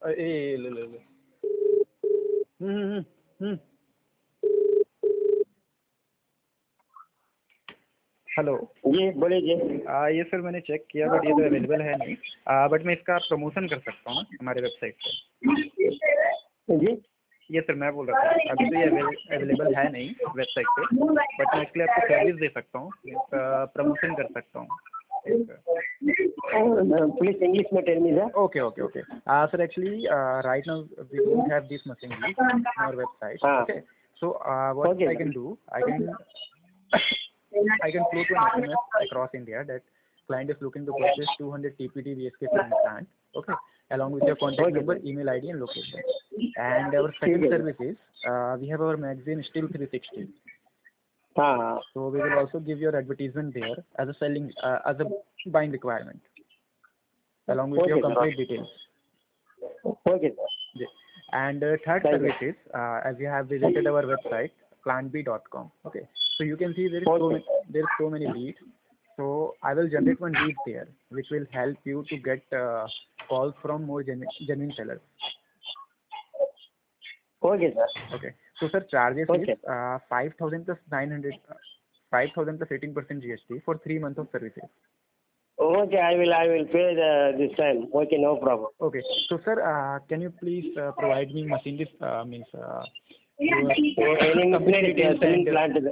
ले ले ले। हम्म। हेलो। जी बोलिए जी। ये सर मैंने चेक किया बट ये तो अवेलेबल है नहीं, बट मैं इसका प्रमोशन कर सकता हूँ ना हमारे वेबसाइट पे। जी ये सर मैं बोल रहा था अभी तो ये अवेलेबल है नहीं वेबसाइट पे, बट मैं इसके लिए आपको सर्विस दे सकता हूँ, प्रमोशन कर सकता हूँ। प्लीज इंग्लिश में tell me sir. Okay. Sir, actually, right now we don't have this machinery on our website. Okay. So, what Okay, I can do, I can float one SMS across India that client is looking to purchase 200 TPD VSK cement plant. Okay. Along with your contact number, email ID, and location. And our second service is we have our magazine Still 360. So we will also give your advertisement there as a buying requirement, along with your complete details. Okay sir. Yeah. And third service is, as you have visited our website, plantb.com. Okay. So you can see there is so many leads. So I will generate one lead there, which will help you to get calls from more genuine sellers. Okay sir. Okay. So sir, charges is 5,000 plus 900, 5,000 plus 18% GST for 3 months of services. Okay, I will pay this time. Okay, no problem. Okay. So sir, can you please provide me machine means any machinery, cement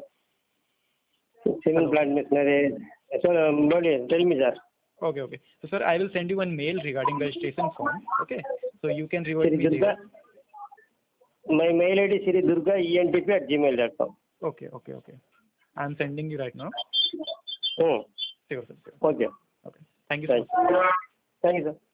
plant machinery. So tell me sir. Okay. So sir, I will send you one mail regarding registration form. Okay. So you can revert me there. My mail ID is sridurgaentp@gmail.com. Okay. I'm sending you right now. Sure. Sure. Okay. Thank you so much. Thank you sir.